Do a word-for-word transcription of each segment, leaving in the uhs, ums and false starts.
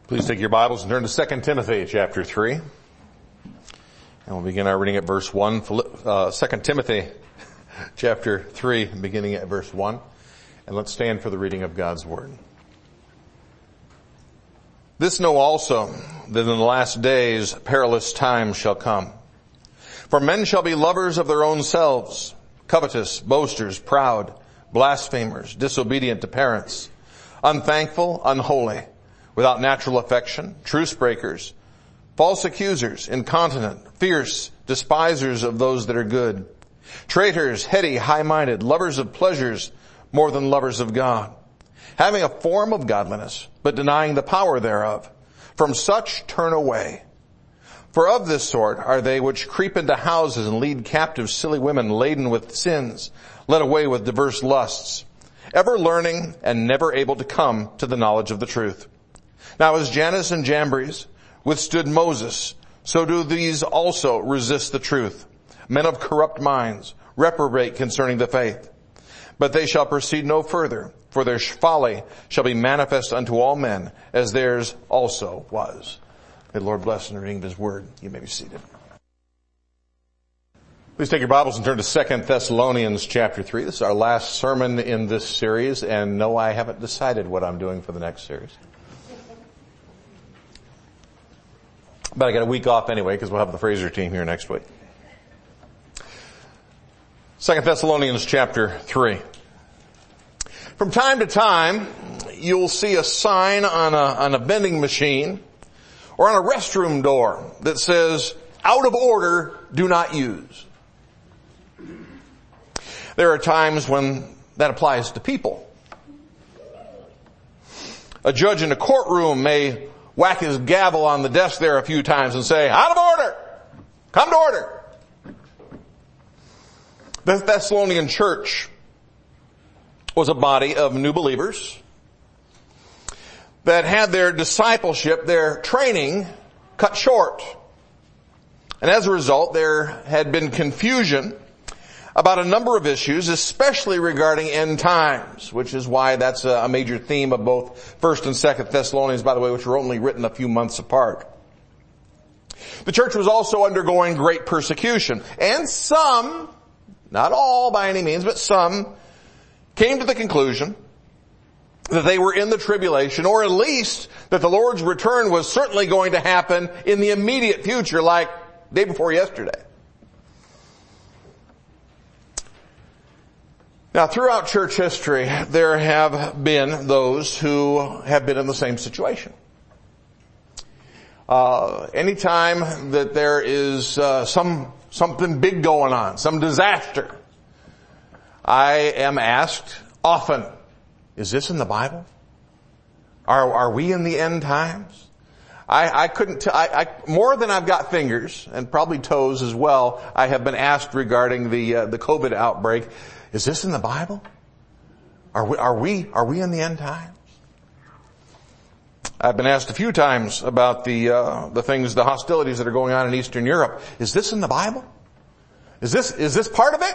Please take your Bibles and turn to Second Timothy chapter three. And we'll begin our reading at verse one. Uh, Second Timothy chapter three, beginning at verse one. And let's stand for the reading of God's Word. This know also, that in the last days perilous times shall come. For men shall be lovers of their own selves, covetous, boasters, proud, blasphemers, disobedient to parents, unthankful, unholy, without natural affection, truce breakers, false accusers, incontinent, fierce, despisers of those that are good, traitors, heady, high-minded, lovers of pleasures more than lovers of God, having a form of godliness, but denying the power thereof. From such turn away. For of this sort are they which creep into houses and lead captive silly women laden with sins, led away with diverse lusts, ever learning and never able to come to the knowledge of the truth. Now as Jannes and Jambres withstood Moses, so do these also resist the truth. Men of corrupt minds, reprobate concerning the faith. But they shall proceed no further, for their folly shall be manifest unto all men, as theirs also was. May the Lord bless in the reading of His Word. You may be seated. Please take your Bibles and turn to Second Thessalonians chapter three. This is our last sermon in this series, and no, I haven't decided what I'm doing for the next series. But I got a week off anyway, because we'll have the Fraser team here next week. Second Thessalonians chapter three. From time to time, you'll see a sign on a, on a vending machine or on a restroom door that says, "Out of order, do not use." There are times when that applies to people. A judge in a courtroom may whack his gavel on the desk there a few times and say, "Out of order! Come to order!" The Thessalonian church was a body of new believers that had their discipleship, their training, cut short. And as a result, there had been confusion about a number of issues, especially regarding end times, which is why that's a major theme of both First and Second Thessalonians, by the way, which were only written a few months apart. The church was also undergoing great persecution, and some, not all by any means, but some, came to the conclusion that they were in the tribulation, or at least that the Lord's return was certainly going to happen in the immediate future, like day before yesterday. Now, throughout church history, there have been those who have been in the same situation. Uh, anytime that there is uh, some something big going on, some disaster, I am asked often, "Is this in the Bible? Are are we in the end times?" I, I couldn't. T- I, I more than I've got fingers and probably toes as well. I have been asked regarding the uh, the COVID outbreak. Is this in the Bible? Are we, are we, are we in the end times? I've been asked a few times about the, uh, the things, the hostilities that are going on in Eastern Europe. Is this in the Bible? Is this, is this part of it?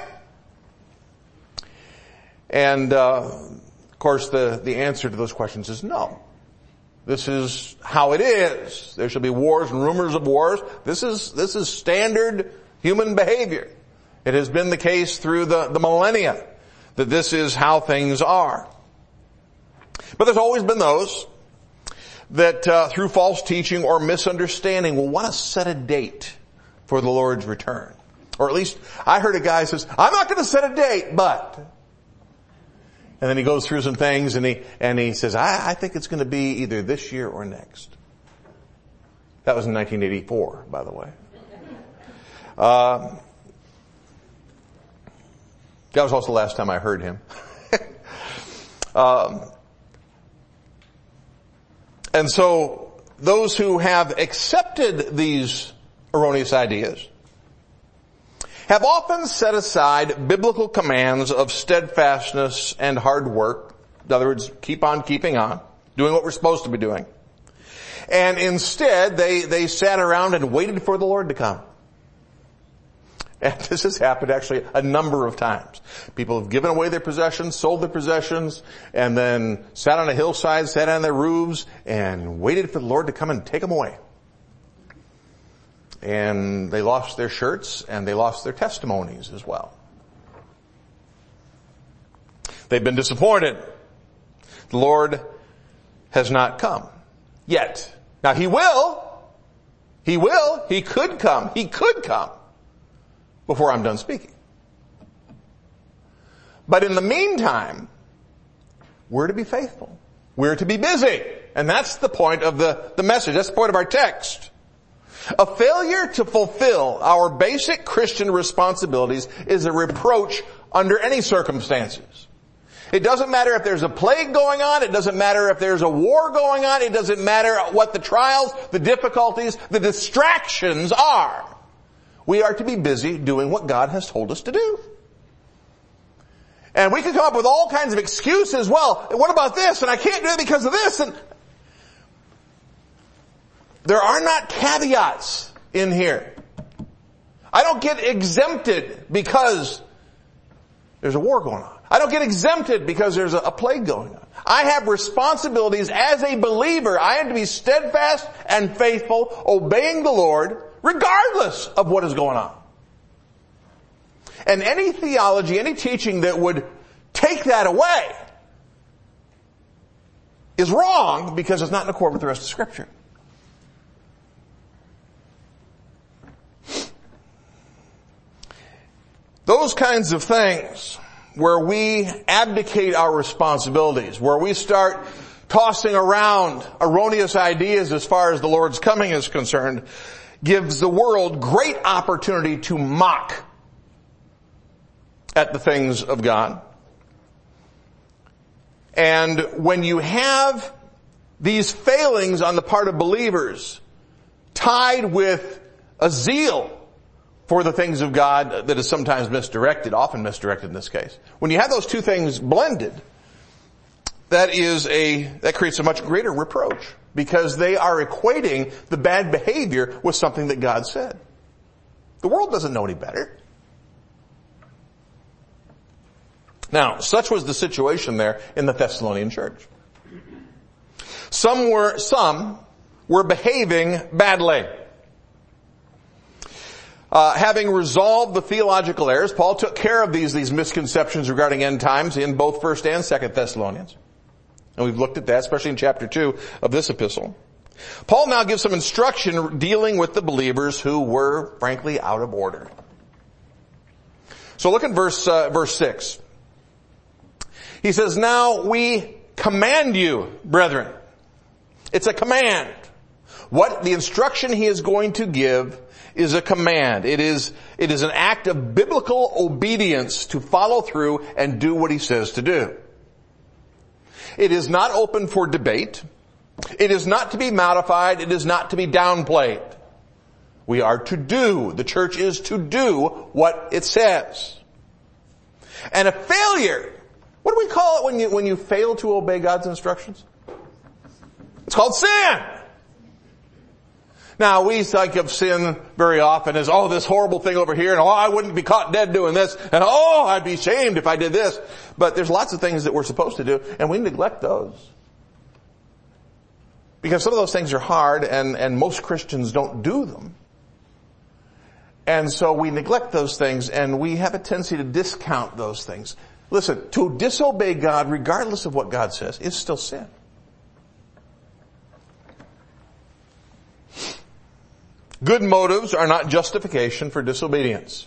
And, uh, of course the, the answer to those questions is no. This is how it is. There shall be wars and rumors of wars. This is, this is standard human behavior. It has been the case through the, the millennia that this is how things are. But there's always been those that uh, through false teaching or misunderstanding will want to set a date for the Lord's return. Or at least I heard a guy says, "I'm not going to set a date, but..." And then he goes through some things and he, and he says, I, I think it's going to be either this year or next. That was in nineteen eighty-four, by the way. Uh, That was also the last time I heard him. um, and so those who have accepted these erroneous ideas have often set aside biblical commands of steadfastness and hard work. In other words, keep on keeping on, doing what we're supposed to be doing. And instead, they, they sat around and waited for the Lord to come. And this has happened actually a number of times. People have given away their possessions, sold their possessions, and then sat on a hillside, sat on their roofs, and waited for the Lord to come and take them away. And they lost their shirts, and they lost their testimonies as well. They've been disappointed. The Lord has not come yet. Now He will. He will. He could come. He could come before I'm done speaking. But in the meantime, we're to be faithful. We're to be busy. And that's the point of the, the message. That's the point of our text. A failure to fulfill our basic Christian responsibilities is a reproach under any circumstances. It doesn't matter if there's a plague going on. It doesn't matter if there's a war going on. It doesn't matter what the trials, the difficulties, the distractions are. We are to be busy doing what God has told us to do. And we can come up with all kinds of excuses. Well, what about this? And I can't do it because of this. And there are not caveats in here. I don't get exempted because there's a war going on. I don't get exempted because there's a, a plague going on. I have responsibilities as a believer. I am to be steadfast and faithful, obeying the Lord, regardless of what is going on. And any theology, any teaching that would take that away is wrong because it's not in accord with the rest of Scripture. Those kinds of things where we abdicate our responsibilities, where we start tossing around erroneous ideas as far as the Lord's coming is concerned, gives the world great opportunity to mock at the things of God. And when you have these failings on the part of believers tied with a zeal for the things of God that is sometimes misdirected, often misdirected in this case, when you have those two things blended, that is a, that creates a much greater reproach because they are equating the bad behavior with something that God said. The world doesn't know any better. Now, such was the situation there in the Thessalonian church. Some were, some were behaving badly. Uh, having resolved the theological errors, Paul took care of these, these misconceptions regarding end times in both First and Second Thessalonians. And we've looked at that, especially in chapter two of this epistle. Paul now gives some instruction dealing with the believers who were, frankly, out of order. So look at verse, uh, verse six. He says, now we command you, brethren. It's a command. What the instruction he is going to give is a command. It is, it is an act of biblical obedience to follow through and do what he says to do. It is not open for debate. It is not to be modified. It is not to be downplayed. We are to do. The church is to do what it says. And a failure, what do we call it when you, when you fail to obey God's instructions? It's called sin. Now, we think of sin very often as, oh, this horrible thing over here, and oh, I wouldn't be caught dead doing this, and oh, I'd be shamed if I did this. But there's lots of things that we're supposed to do, and we neglect those. Because some of those things are hard, and, and most Christians don't do them. And so we neglect those things, and we have a tendency to discount those things. Listen, to disobey God, regardless of what God says, is still sin. Good motives are not justification for disobedience.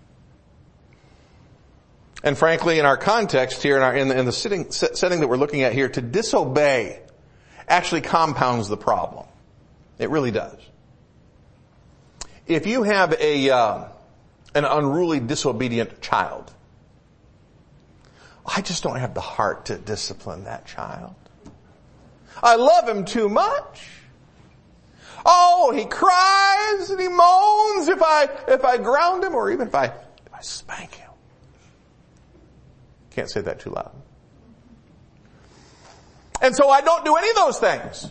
And frankly, in our context here, in, our, in the, in the sitting, setting that we're looking at here, to disobey actually compounds the problem. It really does. If you have a uh, an unruly, disobedient child, I just don't have the heart to discipline that child. I love him too much. Oh, he cries and he moans if I, if I ground him or even if I, if I spank him. Can't say that too loud. And so I don't do any of those things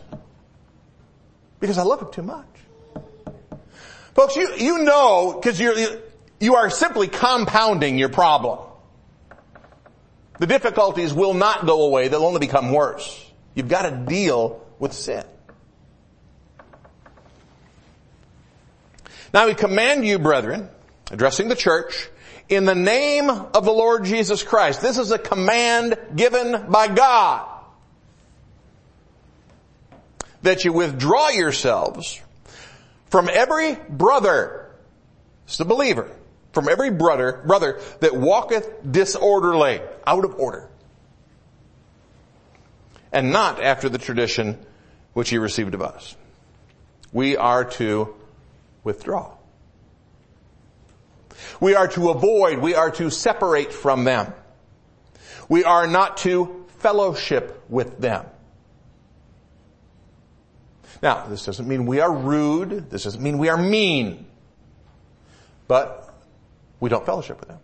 because I love him too much. Folks, you, you know, cause you're, you, you are simply compounding your problem. The difficulties will not go away. They'll only become worse. You've got to deal with sin. Now we command you, brethren, addressing the church, in the name of the Lord Jesus Christ. This is a command given by God. That you withdraw yourselves from every brother, it's the believer, from every brother, brother that walketh disorderly, out of order, and not after the tradition which he received of us. We are to withdraw. We are to avoid, we are to separate from them. We are not to fellowship with them. Now, this doesn't mean we are rude, this doesn't mean we are mean, but we don't fellowship with them.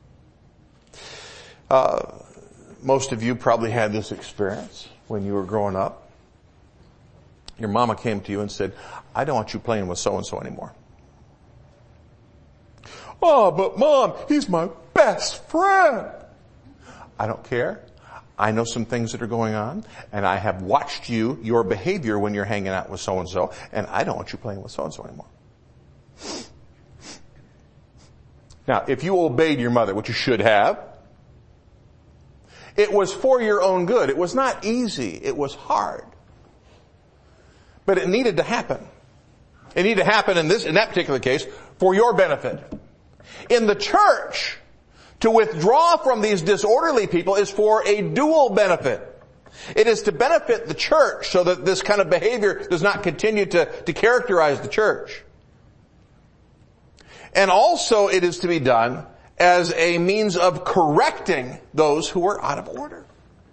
Uh, most of you probably had this experience when you were growing up. Your mama came to you and said, I don't want you playing with so-and-so anymore. Oh, but Mom, he's my best friend. I don't care. I know some things that are going on, and I have watched you, your behavior when you're hanging out with so-and-so, and I don't want you playing with so-and-so anymore. Now, if you obeyed your mother, which you should have, it was for your own good. It was not easy. It was hard. But it needed to happen. It needed to happen in this, in that particular case, for your benefit. In the church, to withdraw from these disorderly people is for a dual benefit. It is to benefit the church so that this kind of behavior does not continue to, to characterize the church. And also it is to be done as a means of correcting those who are out of order.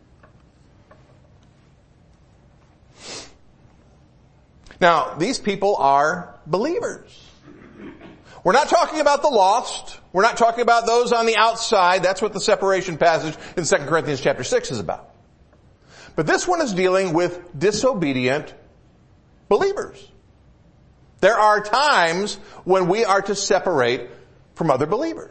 Now, these people are believers. We're not talking about the lost. We're not talking about those on the outside. That's what the separation passage in Second Corinthians chapter six is about. But this one is dealing with disobedient believers. There are times when we are to separate from other believers.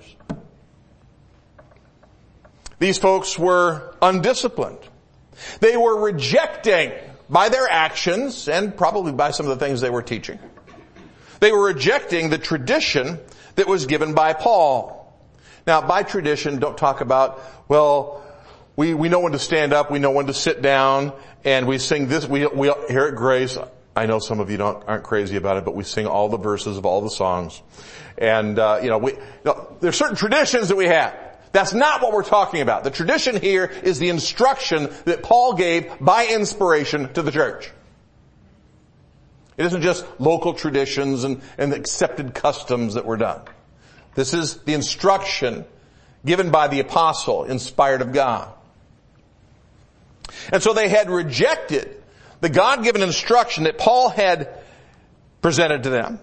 These folks were undisciplined. They were rejecting, by their actions and probably by some of the things they were teaching, they were rejecting the tradition that was given by Paul. Now, by tradition, don't talk about, well, we, we know when to stand up, we know when to sit down, and we sing this, we, we, here at Grace, I know some of you don't, aren't crazy about it, but we sing all the verses of all the songs. And, uh, you know, we, you know, there's certain traditions that we have. That's not what we're talking about. The tradition here is the instruction that Paul gave by inspiration to the church. It isn't just local traditions and, and accepted customs that were done. This is the instruction given by the apostle, inspired of God. And so they had rejected the God-given instruction that Paul had presented to them.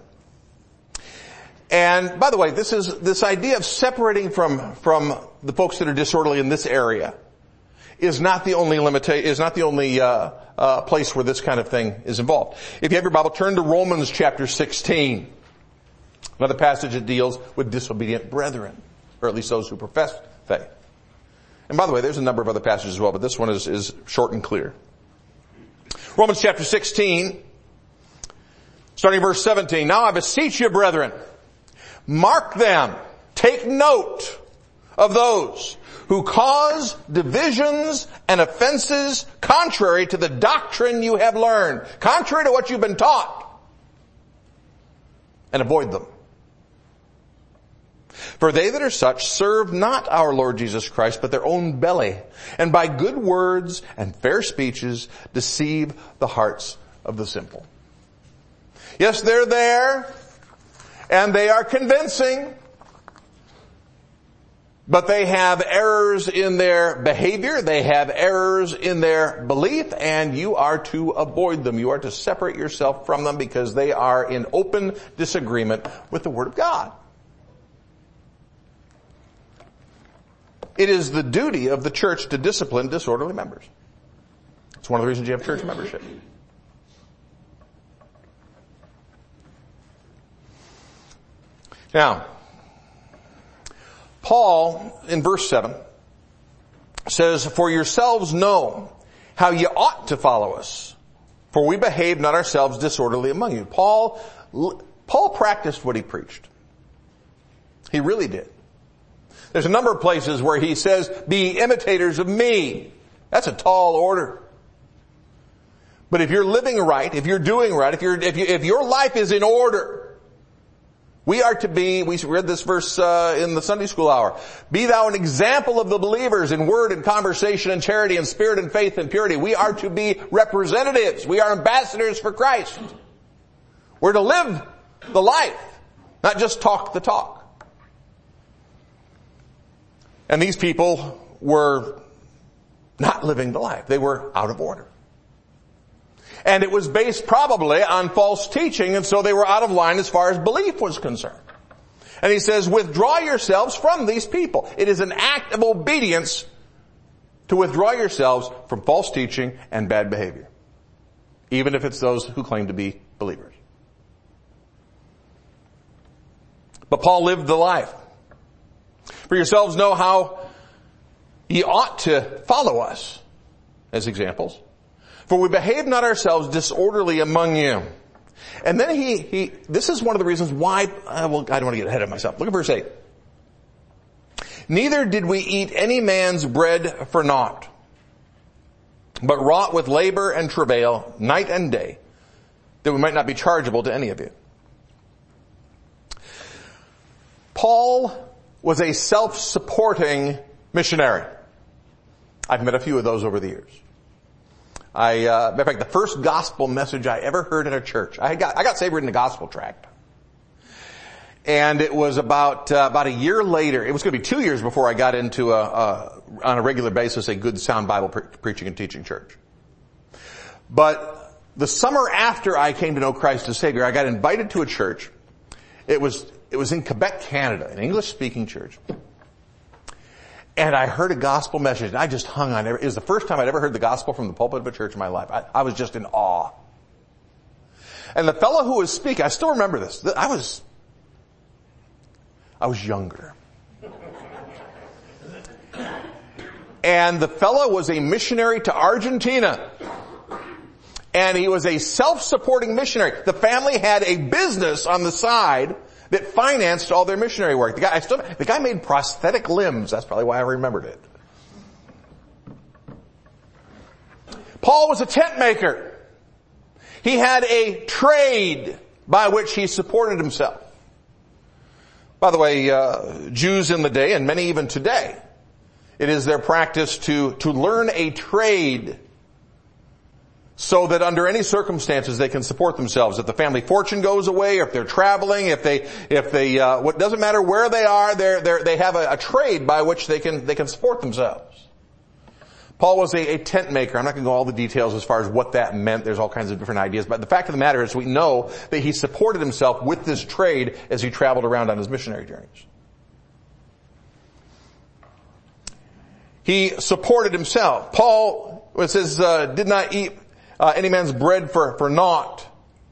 And by the way, this is, this idea of separating from, from the folks that are disorderly in this area is not the only limita- is not the only, uh, uh, place where this kind of thing is involved. If you have your Bible, turn to Romans chapter sixteen. Another passage that deals with disobedient brethren, or at least those who profess faith. And by the way, there's a number of other passages as well, but this one is, is short and clear. Romans chapter sixteen, starting verse seventeen. Now I beseech you, brethren, mark them, take note of those who cause divisions and offenses contrary to the doctrine you have learned, contrary to what you've been taught, and avoid them. For they that are such serve not our Lord Jesus Christ, but their own belly, and by good words and fair speeches deceive the hearts of the simple. Yes, they're there, and they are convincing, but they have errors in their behavior, they have errors in their belief, and you are to avoid them. You are to separate yourself from them because they are in open disagreement with the Word of God. It is the duty of the church to discipline disorderly members. It's one of the reasons you have church membership. Now, Paul, in verse seven, says, "For yourselves know how ye ought to follow us, for we behave not ourselves disorderly among you." Paul, Paul practiced what he preached. He really did. There's a number of places where he says, "Be imitators of me." That's a tall order. But if you're living right, if you're doing right, if you're, if you, if your life is in order, we are to be, we read this verse uh, in the Sunday school hour, "Be thou an example of the believers in word and conversation and charity and spirit and faith and purity." We are to be representatives. We are ambassadors for Christ. We're to live the life, not just talk the talk. And these people were not living the life. They were out of order. And it was based probably on false teaching, and so they were out of line as far as belief was concerned. And he says, "Withdraw yourselves from these people." It is an act of obedience to withdraw yourselves from false teaching and bad behavior, even if it's those who claim to be believers. But Paul lived the life. "For yourselves know how ye ought to follow us," as examples. "For we behave not ourselves disorderly among you." And then he, he, this is one of the reasons why, uh, well, I don't want to get ahead of myself. Look at verse eight. "Neither did we eat any man's bread for naught, but wrought with labor and travail night and day, that we might not be chargeable to any of you." Paul was a self-supporting missionary. I've met a few of those over the years. I, uh, matter of fact, the first gospel message I ever heard in a church, I got, I got saved reading the gospel tract. And it was about, uh, about a year later, it was going to be two years before I got into a, a on a regular basis, a good sound Bible pre- preaching and teaching church. But the summer after I came to know Christ as Savior, I got invited to a church. It was, it was in Quebec, Canada, an English speaking church. And I heard a gospel message, and I just hung on. It was the first time I'd ever heard the gospel from the pulpit of a church in my life. I, I was just in awe. And the fellow who was speaking, I still remember this. I was, I was younger. And the fellow was a missionary to Argentina. And he was a self-supporting missionary. The family had a business on the side that financed all their missionary work. The guy, I still, the guy made prosthetic limbs. That's probably why I remembered it. Paul was a tent maker. He had a trade by which he supported himself. By the way, uh, Jews in the day, and many even today, it is their practice to, to learn a trade so that under any circumstances they can support themselves. If the family fortune goes away, or if they're traveling, if they, if they, uh, what doesn't matter where they are, they're, they're, they have a, a trade by which they can, they can support themselves. Paul was a, a tent maker. I'm not going to go all the details as far as what that meant. There's all kinds of different ideas. But the fact of the matter is we know that he supported himself with this trade as he traveled around on his missionary journeys. He supported himself. Paul, it says, uh, did not eat Uh, any man's bread for, for naught.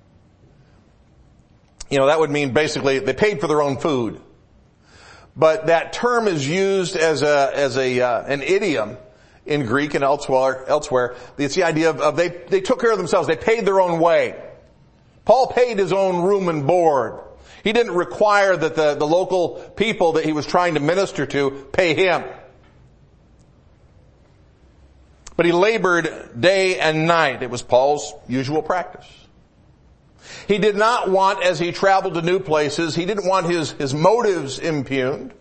You know, that would mean basically they paid for their own food. But that term is used as a, as a, uh, an idiom in Greek and elsewhere, elsewhere. It's the idea of, of they, they took care of themselves. They paid their own way. Paul paid his own room and board. He didn't require that the, the local people that he was trying to minister to pay him. But he labored day and night. It was Paul's usual practice. He did not want, as he traveled to new places, he didn't want his, his motives impugned.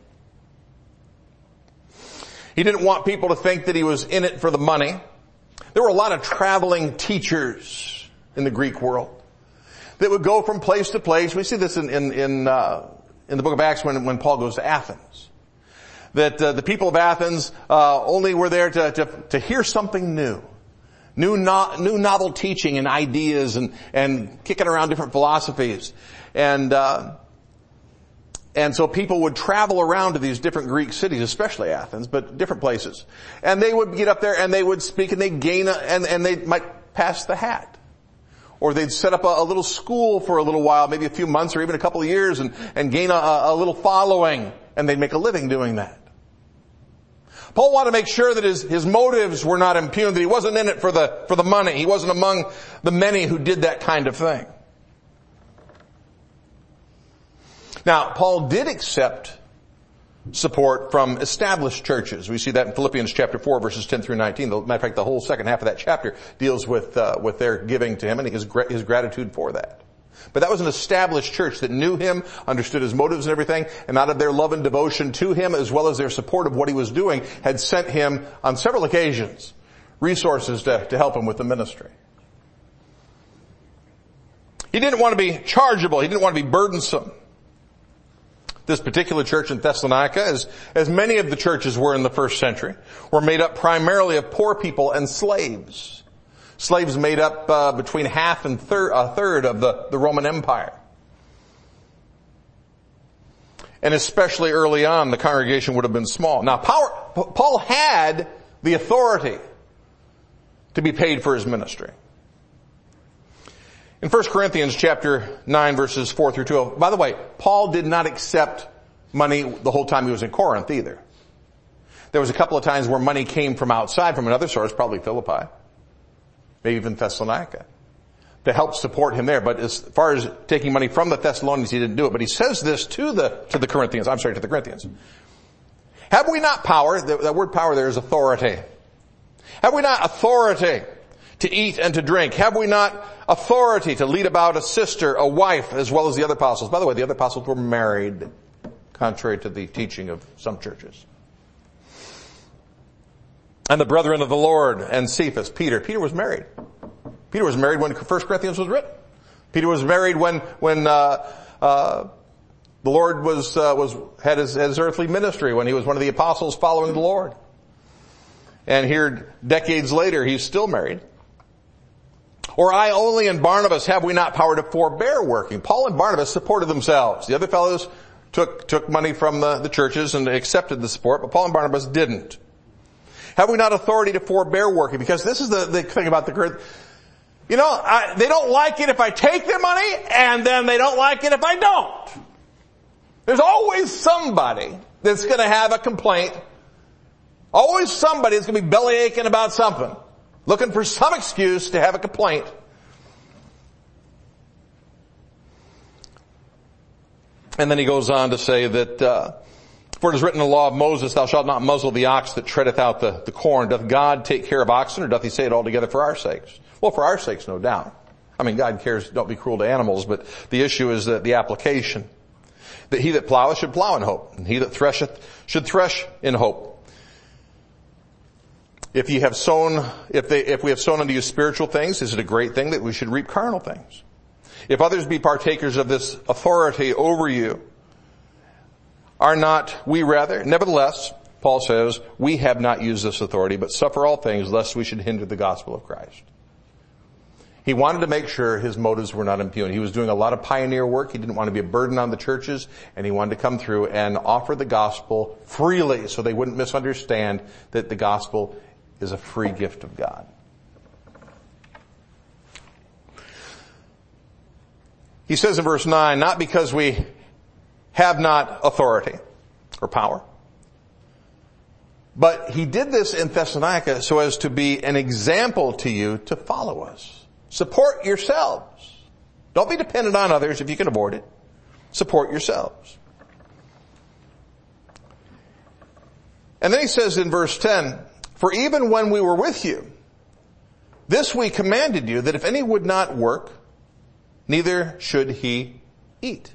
He didn't want people to think that he was in it for the money. There were a lot of traveling teachers in the Greek world that would go from place to place. We see this in, in, in, uh, in the book of Acts when, when Paul goes to Athens. That uh, the people of Athens uh, only were there to, to, to hear something new. New, no, new novel teaching and ideas and, and kicking around different philosophies. And, uh, and so people would travel around to these different Greek cities, especially Athens, but different places. And they would get up there and they would speak and they'd gain a, and, and they might pass the hat. Or they'd set up a, a little school for a little while, maybe a few months or even a couple of years and, and gain a, a little following. and they'd make a living doing that. Paul wanted to make sure that his, his motives were not impugned, that he wasn't in it for the, for the money. He wasn't among the many who did that kind of thing. Now, Paul did accept support from established churches. We see that in Philippians chapter four, verses ten through nineteen. As a matter of fact, the whole second half of that chapter deals with, uh, with their giving to him and his, his gratitude for that. But that was an established church that knew him, understood his motives and everything, and out of their love and devotion to him, as well as their support of what he was doing, had sent him on several occasions resources to, to help him with the ministry. He didn't want to be chargeable. He didn't want to be burdensome. This particular church in Thessalonica, as, as many of the churches were in the first century, were made up primarily of poor people and slaves. Slaves made up uh, between half and thir- a third of the, the Roman Empire. And especially early on, the congregation would have been small. Now, power, Paul had the authority to be paid for his ministry. In First Corinthians chapter nine, verses four through twelve, by the way, Paul did not accept money the whole time he was in Corinth either. There was a couple of times where money came from outside, from another source, probably Philippi, maybe even Thessalonica, to help support him there. But as far as taking money from the Thessalonians, he didn't do it. But he says this to the, to the Corinthians, I'm sorry, to the Corinthians. Have we not power? The, that word power there is authority. Have we not authority to eat and to drink? Have we not authority to lead about a sister, a wife, as well as the other apostles? By the way, the other apostles were married, contrary to the teaching of some churches. And the brethren of the Lord, and Cephas, Peter. Peter was married. Peter was married when First Corinthians was written. Peter was married when, when, uh, uh, the Lord was, uh, was, had his, his earthly ministry, when he was one of the apostles following the Lord. And here, decades later, he's still married. Or I only and Barnabas, have we not power to forbear working? Paul and Barnabas supported themselves. The other fellows took, took money from the, the churches and accepted the support, but Paul and Barnabas didn't. Have we not authority to forbear working? Because this is the, the thing about the Corinthians. You know, I, they don't like it if I take their money, and then they don't like it if I don't. There's always somebody that's going to have a complaint. Always somebody that's going to be belly aching about something, looking for some excuse to have a complaint. And then he goes on to say that, uh, for it is written in the law of Moses, thou shalt not muzzle the ox that treadeth out the, the corn. Doth God take care of oxen, or doth he say it altogether for our sakes? Well, for our sakes, no doubt. I mean, God cares, don't be cruel to animals, but the issue is that the application. That he that ploweth should plow in hope, and he that thresheth should thresh in hope. If ye have sown, if they, if we have sown unto you spiritual things, is it a great thing that we should reap carnal things? If others be partakers of this authority over you, are not we rather? Nevertheless, Paul says, we have not used this authority, but suffer all things, lest we should hinder the gospel of Christ. He wanted to make sure his motives were not impugned. He was doing a lot of pioneer work. He didn't want to be a burden on the churches, and he wanted to come through and offer the gospel freely so they wouldn't misunderstand that the gospel is a free gift of God. He says in verse nine, not because we have not authority or power, but he did this in Thessalonica so as to be an example to you to follow us. Support yourselves. Don't be dependent on others if you can avoid it. Support yourselves. And then he says in verse ten, for even when we were with you, this we commanded you, that if any would not work, neither should he eat.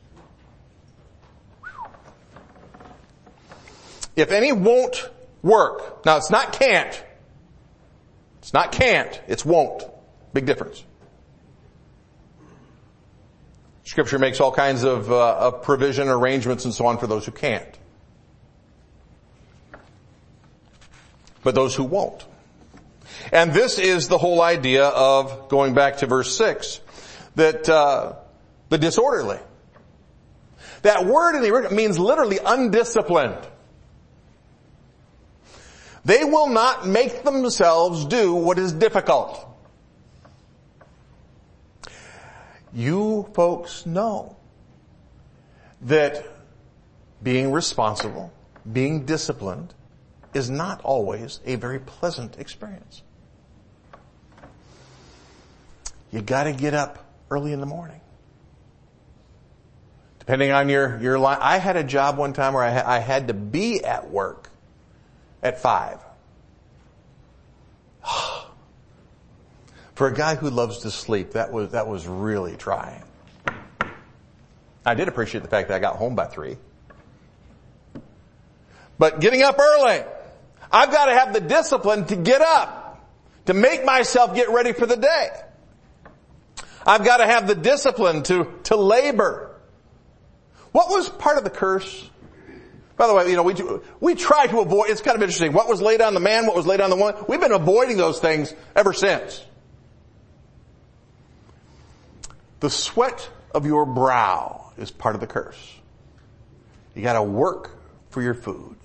If any won't work, now it's not can't. It's not can't, it's won't. Big difference. Scripture makes all kinds of, uh, of provision, arrangements, and so on for those who can't. But those who won't. And this is the whole idea of, going back to verse six, that uh, the disorderly. That word in the original means literally undisciplined. They will not make themselves do what is difficult. You folks know that being responsible, being disciplined is not always a very pleasant experience. You gotta get up early in the morning. Depending on your, your line. I had a job one time where I, ha- I had to be at work at five. For a guy who loves to sleep, that was, that was really trying. I did appreciate the fact that I got home by three. But getting up early, I've got to have the discipline to get up, to make myself get ready for the day. I've got to have the discipline to, to labor. What was part of the curse? By the way, you know, we, we try to avoid, it's kind of interesting. What was laid on the man? What was laid on the woman? We've been avoiding those things ever since. The sweat of your brow is part of the curse. You gotta work for your food.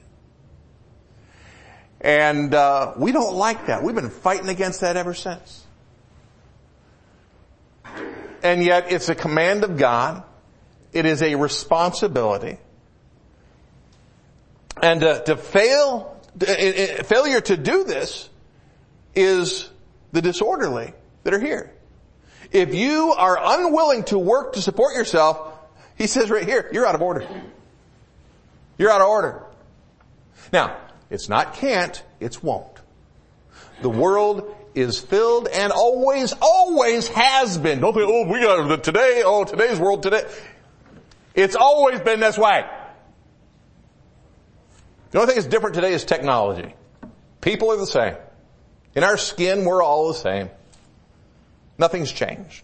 And, uh, we don't like that. We've been fighting against that ever since. And yet it's a command of God. It is a responsibility. And uh, to fail, uh, failure to do this is the disorderly that are here. If you are unwilling to work to support yourself, he says right here, you're out of order. You're out of order. Now, it's not can't, it's won't. The world is filled and always, always has been. Don't think, oh, we got it today, oh, today's world today. It's always been this way. The only thing that's different today is technology. People are the same. In our skin, we're all the same. Nothing's changed.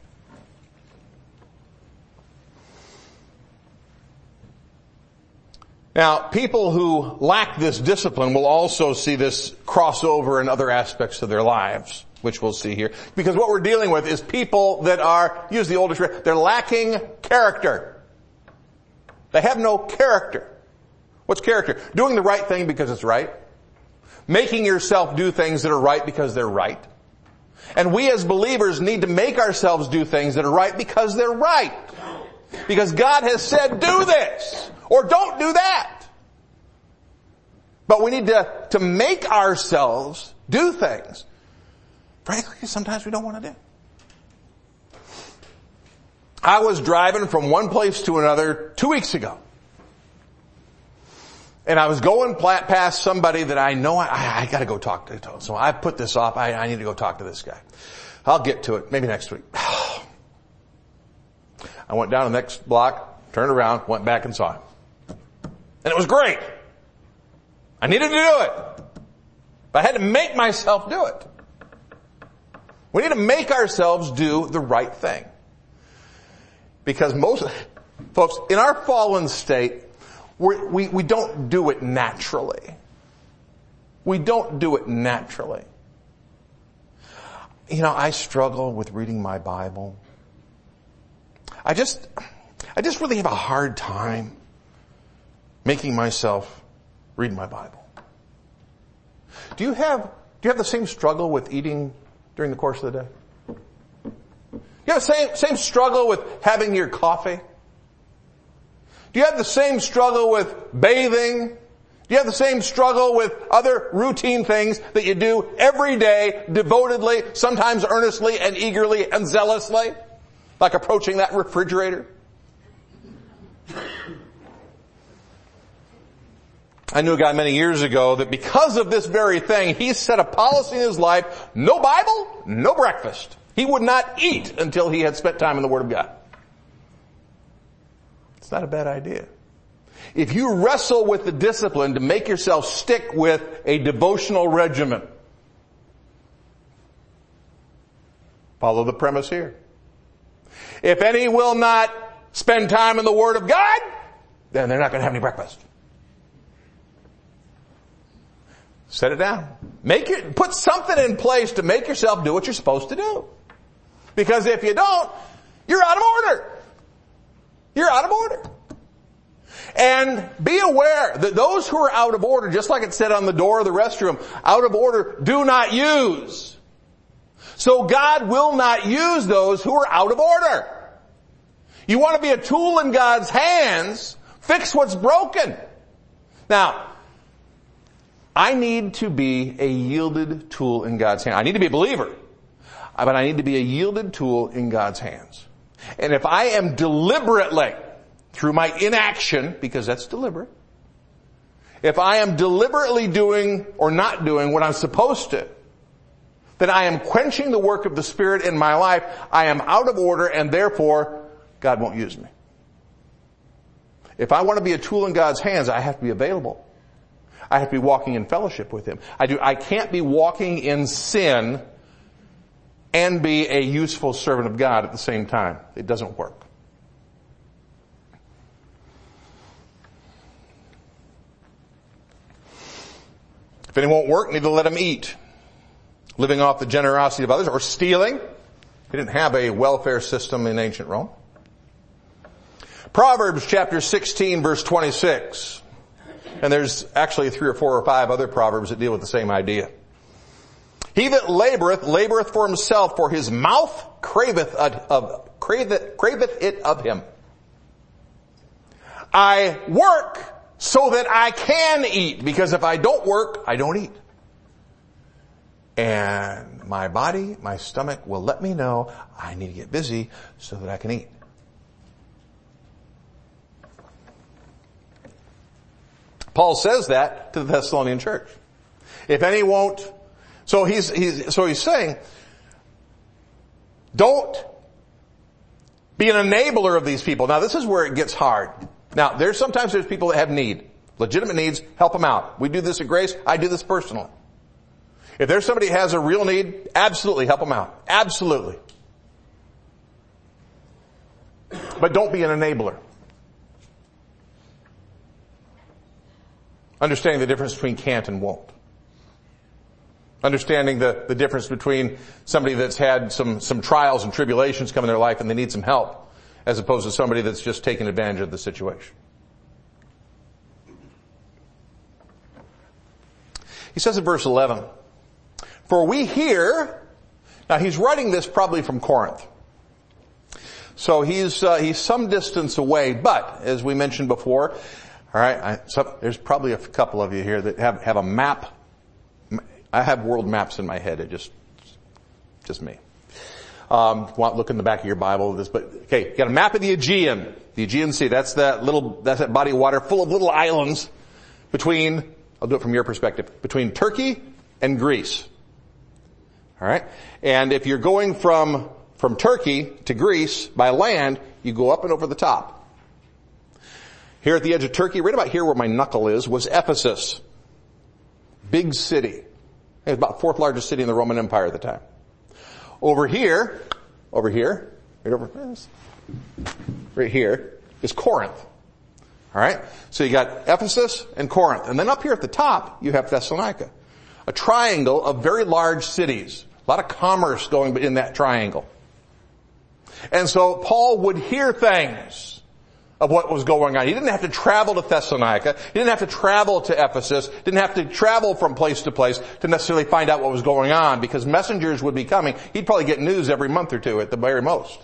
Now, people who lack this discipline will also see this crossover in other aspects of their lives, which we'll see here. Because what we're dealing with is people that are, use the oldest word, they're lacking character. They have no character. What's character? Doing the right thing because it's right. Making yourself do things that are right because they're right. And we as believers need to make ourselves do things that are right because they're right. Because God has said, do this, or don't do that. But we need to, to make ourselves do things, frankly, sometimes we don't want to do. I was driving from one place to another two weeks ago. And I was going past somebody that I know I, I gotta go talk to. So I put this off. I, I need to go talk to this guy. I'll get to it. Maybe next week. I went down the next block, turned around, went back and saw him. And it was great. I needed to do it. But I had to make myself do it. We need to make ourselves do the right thing. Because most, folks, in our fallen state, We're, we, we don't do it naturally. We don't do it naturally. You know, I struggle with reading my Bible. I just, I just really have a hard time making myself read my Bible. Do you have, do you have the same struggle with eating during the course of the day? You have the same, same struggle with having your coffee? Do you have the same struggle with bathing? Do you have the same struggle with other routine things that you do every day, devotedly, sometimes earnestly and eagerly and zealously? Like approaching that refrigerator? I knew a guy many years ago that because of this very thing, he set a policy in his life, no Bible, no breakfast. He would not eat until he had spent time in the Word of God. It's not a bad idea. If you wrestle with the discipline to make yourself stick with a devotional regimen, follow the premise here. If any will not spend time in the Word of God, then they're not going to have any breakfast. Set it down. Make your, put something in place to make yourself do what you're supposed to do. Because if you don't, you're out of order. You're out of order. And be aware that those who are out of order, just like it said on the door of the restroom, out of order, do not use. So God will not use those who are out of order. You want to be a tool in God's hands Fix what's broken. Now, I need to be a yielded tool in God's hand. I need to be a believer, but I need to be a yielded tool in God's hands. And if I am deliberately, through my inaction, because that's deliberate, if I am deliberately doing or not doing what I'm supposed to, then I am quenching the work of the Spirit in my life. I am out of order, and therefore, God won't use me. If I want to be a tool in God's hands, I have to be available. I have to be walking in fellowship with Him. I do, I can't be walking in sin and be a useful servant of God at the same time. It doesn't work. If anyone won't work, neither let him eat. Living off the generosity of others, or stealing. They didn't have a welfare system in ancient Rome. Proverbs chapter sixteen verse twenty-six. And there's actually three or four or five other proverbs that deal with the same idea. He that laboreth, laboreth for himself, for his mouth craveth, of, craveth, craveth it of him. I work so that I can eat, because if I don't work, I don't eat. And my body, my stomach will let me know I need to get busy so that I can eat. Paul says that to the Thessalonian church. If any won't, so he's, he's, so he's saying, don't be an enabler of these people. Now this is where it gets hard. Now there's sometimes there's people that have need, legitimate needs, help them out. We do this at Grace, I do this personally. If there's somebody who has a real need, absolutely help them out. Absolutely. But don't be an enabler. Understanding the difference between can't and won't. Understanding the, the difference between somebody that's had some, some trials and tribulations come in their life and they need some help, as opposed to somebody that's just taking advantage of the situation. He says in verse eleven, for we hear, now he's writing this probably from Corinth. So he's, uh, he's some distance away, but as we mentioned before, all right, I, so there's probably a couple of you here that have, have a map. I have world maps in my head. It just, just me. Um, want look in the back of your Bible with this, but okay, you got a map of the Aegean, the Aegean Sea. That's that little, that's that body of water full of little islands between, I'll do it from your perspective, between Turkey and Greece. All right, and if you're going from from Turkey to Greece by land, you go up and over the top. Here at the edge of Turkey, right about here where my knuckle is, was Ephesus. Big city. It was about fourth largest city in the Roman Empire at the time. Over here, over here, right over this, right here, is Corinth. Alright? So you got Ephesus and Corinth. And then up here at the top, you have Thessalonica. A triangle of very large cities. A lot of commerce going in that triangle. And so Paul would hear things of what was going on. He didn't have to travel to Thessalonica. He didn't have to travel to Ephesus. Didn't have to travel from place to place to necessarily find out what was going on, because messengers would be coming. He'd probably get news every month or two at the very most.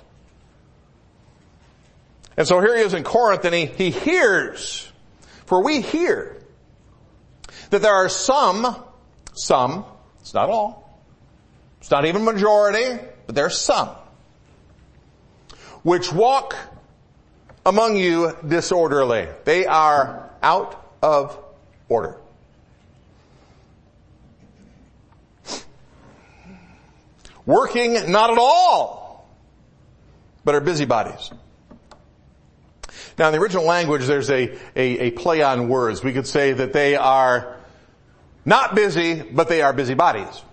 And so here he is in Corinth, and he, he hears, for we hear that there are some, some, it's not all, it's not even majority, but there are some, which walk among you disorderly. They are out of order. Working not at all, but are busybodies. Now in the original language there's a, a, a play on words. We could say that they are not busy, but they are busybodies.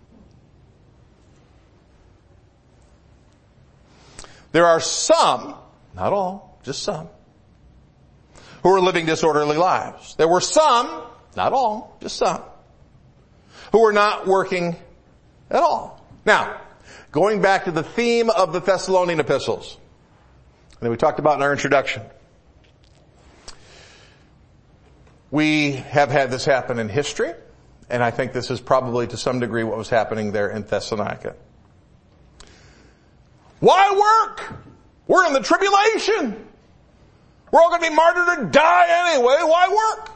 There are some, not all, just some, who are living disorderly lives. There were some, not all, just some, who were not working at all. Now, going back to the theme of the Thessalonian epistles, that we talked about in our introduction, we have had this happen in history, and I think this is probably to some degree what was happening there in Thessalonica. Why work? We're in the tribulation. We're all going to be martyred or die anyway. Why work?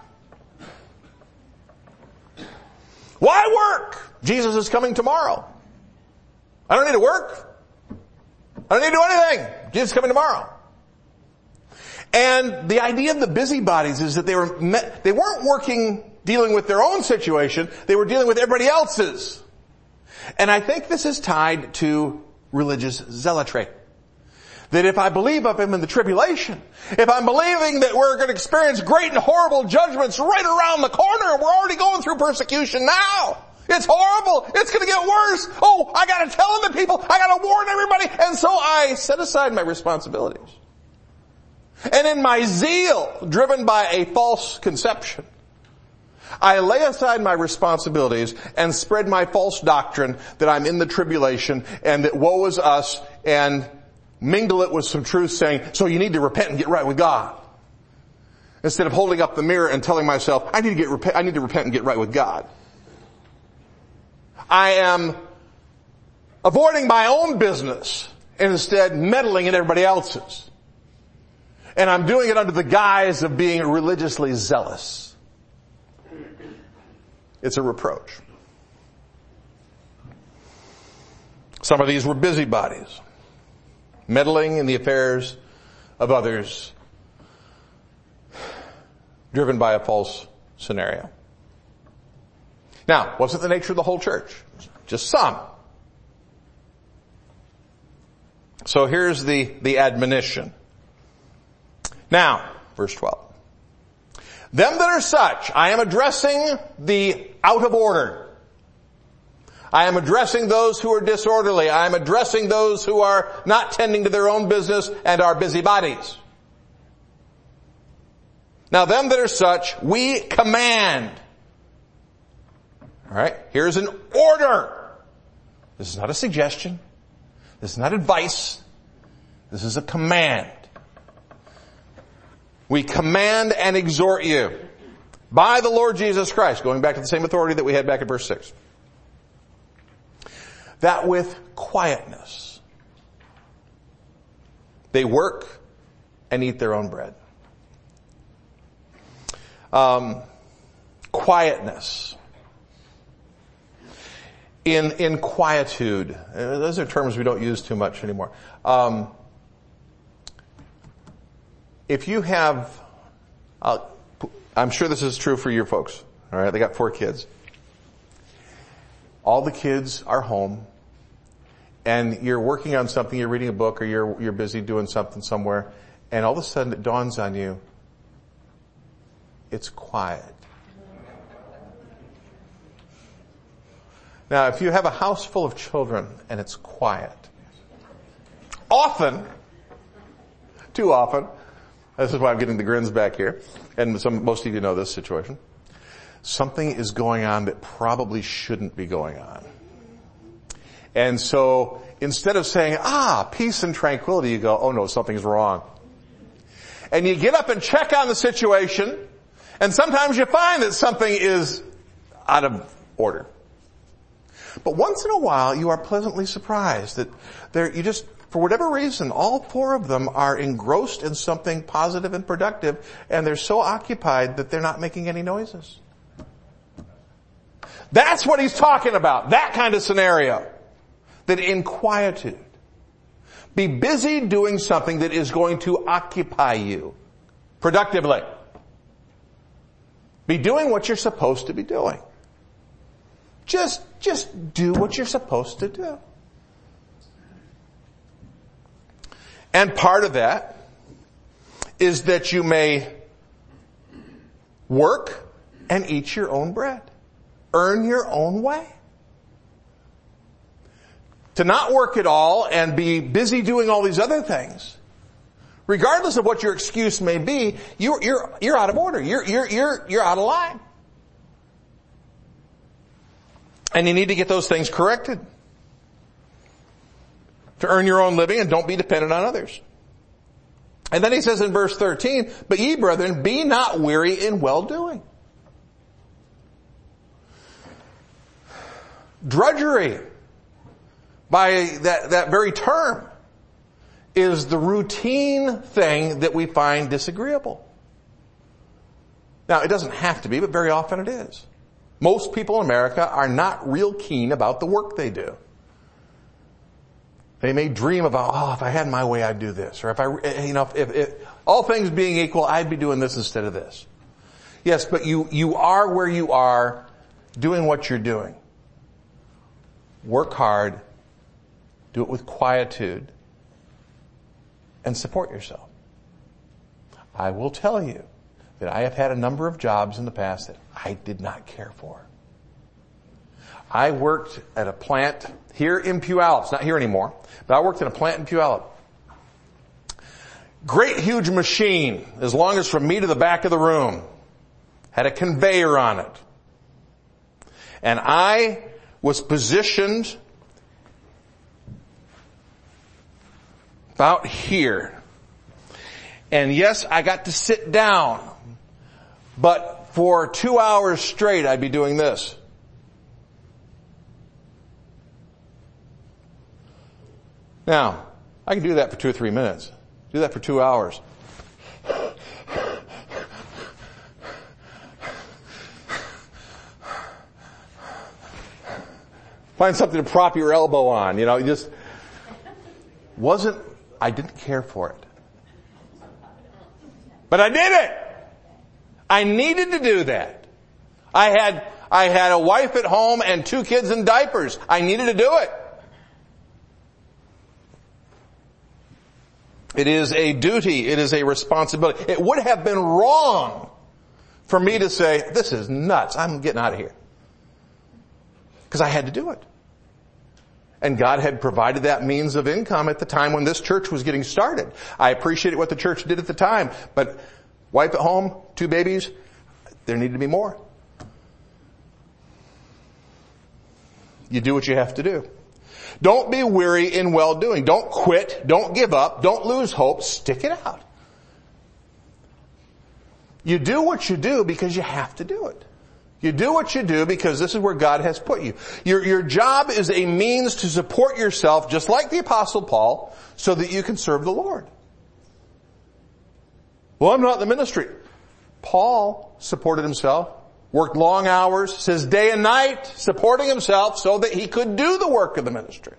Why work? Jesus is coming tomorrow. I don't need to work. I don't need to do anything. Jesus is coming tomorrow. And the idea of the busybodies is that they were met, they weren't working dealing with their own situation. They were dealing with everybody else's. And I think this is tied to religious zealotry. That if I believe of him in the tribulation, if I'm believing that we're going to experience great and horrible judgments right around the corner, and we're already going through persecution now. It's horrible. It's going to get worse. Oh, I got to tell the people. I got to warn everybody. And so I set aside my responsibilities. And in my zeal, driven by a false conception, I lay aside my responsibilities and spread my false doctrine that I'm in the tribulation and that woe is us, and mingle it with some truth saying, so you need to repent and get right with God. Instead of holding up the mirror and telling myself, I need to get repent, I need to repent and get right with God. I am avoiding my own business and instead meddling in everybody else's. And I'm doing it under the guise of being religiously zealous. It's a reproach. Some of these were busybodies, meddling in the affairs of others, driven by a false scenario. Now, wasn't the nature of the whole church? Just some. So here's the, the admonition. Now, verse twelve. Them that are such, I am addressing the out of order. I am addressing those who are disorderly. I am addressing those who are not tending to their own business and are busybodies. Now them that are such, we command. Alright, here's an order. This is not a suggestion. This is not advice. This is a command. We command and exhort you by the Lord Jesus Christ, going back to the same authority that we had back in verse six, that with quietness they work and eat their own bread. Um, quietness. In, in quietude. Those are terms we don't use too much anymore. Um, if you have, uh, I'm sure this is true for your folks. All right, they got four kids. All the kids are home, and you're working on something. You're reading a book, or you're you're busy doing something somewhere, and all of a sudden it dawns on you. It's quiet. Now, if you have a house full of children and it's quiet, often, too often, this is why I'm getting the grins back here, and some, most of you know this situation, something is going on that probably shouldn't be going on. And so, instead of saying, ah, peace and tranquility, you go, oh no, something's wrong. And you get up and check on the situation, and sometimes you find that something is out of order. But once in a while, you are pleasantly surprised that there, you just, for whatever reason, all four of them are engrossed in something positive and productive, and they're so occupied that they're not making any noises. That's what he's talking about. That kind of scenario. That in quietude, be busy doing something that is going to occupy you productively. Be doing what you're supposed to be doing. Just, just do what you're supposed to do. And part of that is that you may work and eat your own bread. Earn your own way. To not work at all and be busy doing all these other things, regardless of what your excuse may be, you're, you're, you're out of order. You're, you're, you're, you're out of line. And you need to get those things corrected. To earn your own living and don't be dependent on others. And then he says in verse thirteen, but ye brethren, be not weary in well-doing. Drudgery, by that, that very term, is the routine thing that we find disagreeable. Now, it doesn't have to be, but very often it is. Most people in America are not real keen about the work they do. They may dream about, oh, if I had my way, I'd do this. Or if I, you know, if, if all things being equal, I'd be doing this instead of this. Yes, but you, you are where you are doing what you're doing. Work hard. Do it with quietude. And support yourself. I will tell you that I have had a number of jobs in the past that I did not care for. I worked at a plant here in Puyallup. It's not here anymore, but I worked in a plant in Puyallup. Great huge machine, as long as from me to the back of the room. Had a conveyor on it. And I was positioned about here. And yes, I got to sit down. But for two hours straight, I'd be doing this. Now, I can do that for two or three minutes. Do that for two hours. Find something to prop your elbow on, you know, just wasn't, I didn't care for it. But I did it. I needed to do that. I had, I had a wife at home and two kids in diapers. I needed to do it. It is a duty. It is a responsibility. It would have been wrong for me to say, this is nuts. I'm getting out of here. Because I had to do it. And God had provided that means of income at the time when this church was getting started. I appreciated what the church did at the time, but wife at home, two babies, there needed to be more. You do what you have to do. Don't be weary in well-doing. Don't quit. Don't give up. Don't lose hope. Stick it out. You do what you do because you have to do it. You do what you do because this is where God has put you. Your, your job is a means to support yourself, just like the Apostle Paul, so that you can serve the Lord. Well, I'm not in the ministry. Paul supported himself, worked long hours, says day and night, supporting himself so that he could do the work of the ministry.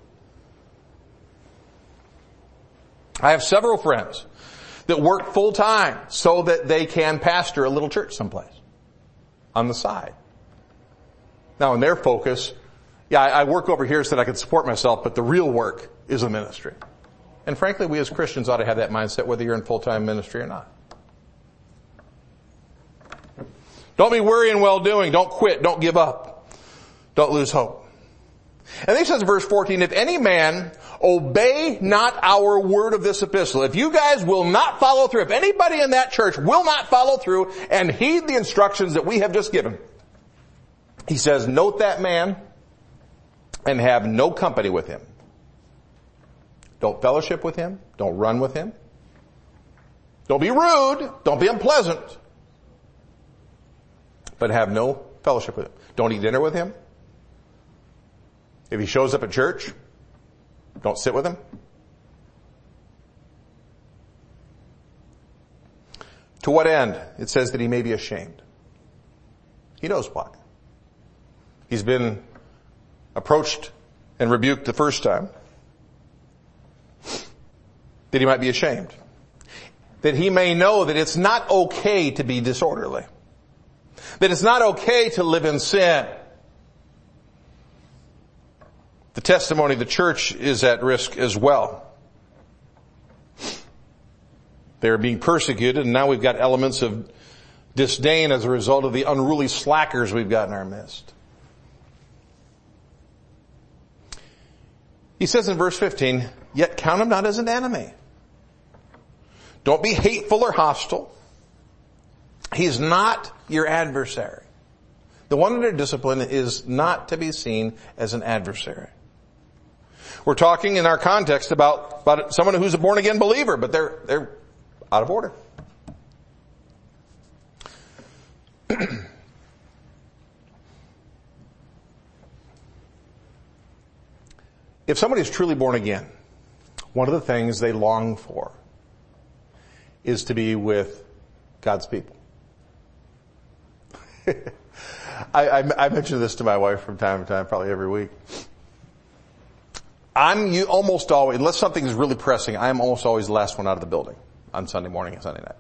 I have several friends that work full time so that they can pastor a little church someplace on the side. Now in their focus, yeah, I work over here so that I can support myself, but the real work is a ministry. And frankly, we as Christians ought to have that mindset whether you're in full-time ministry or not. Don't be weary in well-doing. Don't quit. Don't give up. Don't lose hope. And then he says in verse fourteen, if any man obey not our word of this epistle, if you guys will not follow through, if anybody in that church will not follow through and heed the instructions that we have just given, he says, note that man and have no company with him. Don't fellowship with him. Don't run with him. Don't be rude. Don't be unpleasant. But have no fellowship with him. Don't eat dinner with him. If he shows up at church, don't sit with him. To what end? It says that he may be ashamed. He knows why. He's been approached and rebuked the first time. That he might be ashamed. That he may know that it's not okay to be disorderly. That it's not okay to live in sin. The testimony of the church is at risk as well. They're being persecuted, and now we've got elements of disdain as a result of the unruly slackers we've got in our midst. He says in verse fifteen, yet count him not as an enemy. Don't be hateful or hostile. He's not your adversary. The one under discipline is not to be seen as an adversary. We're talking in our context about, about someone who's a born-again believer, but they're, they're out of order. If somebody is truly born again, one of the things they long for is to be with God's people. I, I, I mention this to my wife from time to time, probably every week. I'm you almost always, unless something is really pressing, I'm almost always the last one out of the building on Sunday morning and Sunday night.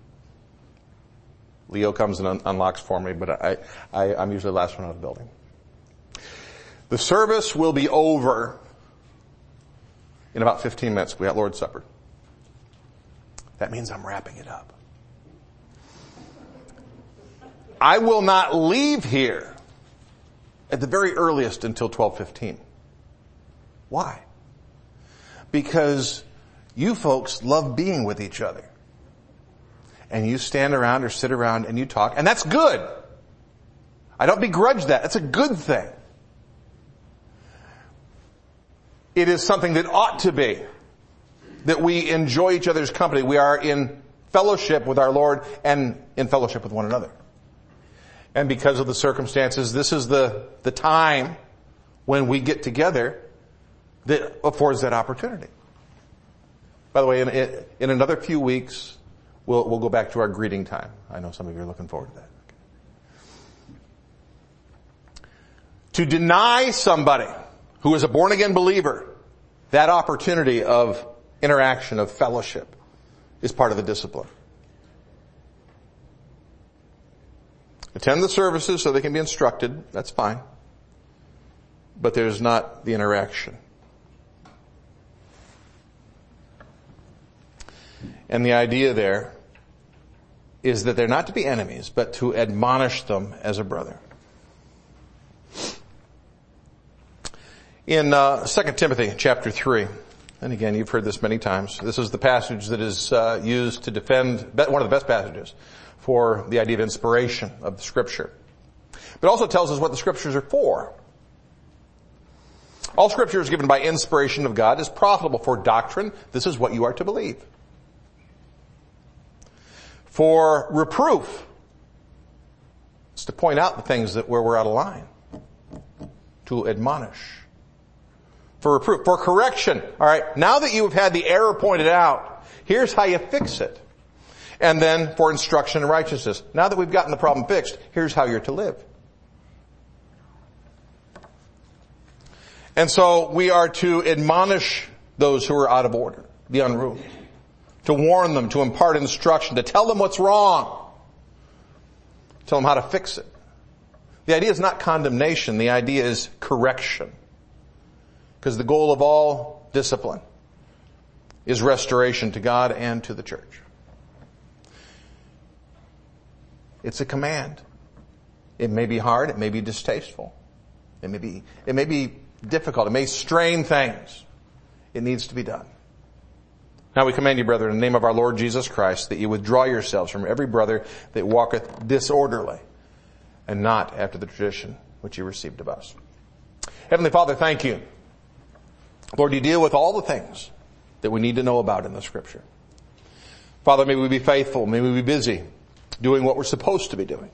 Leo comes and un- unlocks for me, but I, I, I'm usually the last one out of the building. The service will be over in about fifteen minutes. We got Lord's Supper. That means I'm wrapping it up. I will not leave here at the very earliest until twelve fifteen. Why? Because you folks love being with each other. And you stand around or sit around and you talk, and that's good. I don't begrudge that. That's a good thing. It is something that ought to be, that we enjoy each other's company. We are in fellowship with our Lord and in fellowship with one another. And because of the circumstances, this is the, the time when we get together that affords that opportunity. By the way, in, in another few weeks, we'll, we'll go back to our greeting time. I know some of you are looking forward to that. To deny somebody who is a born-again believer that opportunity of interaction, of fellowship, is part of the discipline. Attend the services so they can be instructed. That's fine. But there's not the interaction. And the idea there is that they're not to be enemies, but to admonish them as a brother. In uh, Second Timothy chapter three, and again, you've heard this many times, this is the passage that is uh, used to defend, one of the best passages for the idea of inspiration of the Scripture. But it also tells us what the Scriptures are for. All Scripture is given by inspiration of God, is profitable for doctrine. This is what you are to believe. For reproof, it's to point out the things that where we're out of line. To admonish. For reproof, for correction. All right, now that you have had the error pointed out, here's how you fix it. And then for instruction in righteousness. Now that we've gotten the problem fixed, here's how you're to live. And so we are to admonish those who are out of order, the unruly. To warn them, to impart instruction, to tell them what's wrong. Tell them how to fix it. The idea is not condemnation. The idea is correction. Because the goal of all discipline is restoration to God and to the church. It's a command. It may be hard. It may be distasteful. It may be, it may be difficult. It may strain things. It needs to be done. Now we command you, brethren, in the name of our Lord Jesus Christ, that you withdraw yourselves from every brother that walketh disorderly, and not after the tradition which you received of us. Heavenly Father, thank you. Lord, you deal with all the things that we need to know about in the Scripture. Father, may we be faithful. May we be busy doing what we're supposed to be doing.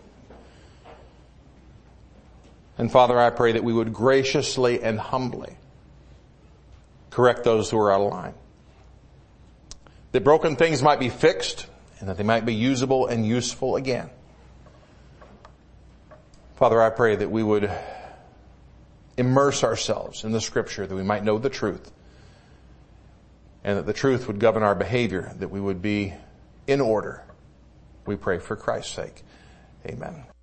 And Father, I pray that we would graciously and humbly correct those who are out of line. That broken things might be fixed and that they might be usable and useful again. Father, I pray that we would immerse ourselves in the Scripture, that we might know the truth, and that the truth would govern our behavior, that we would be in order. We pray for Christ's sake. Amen.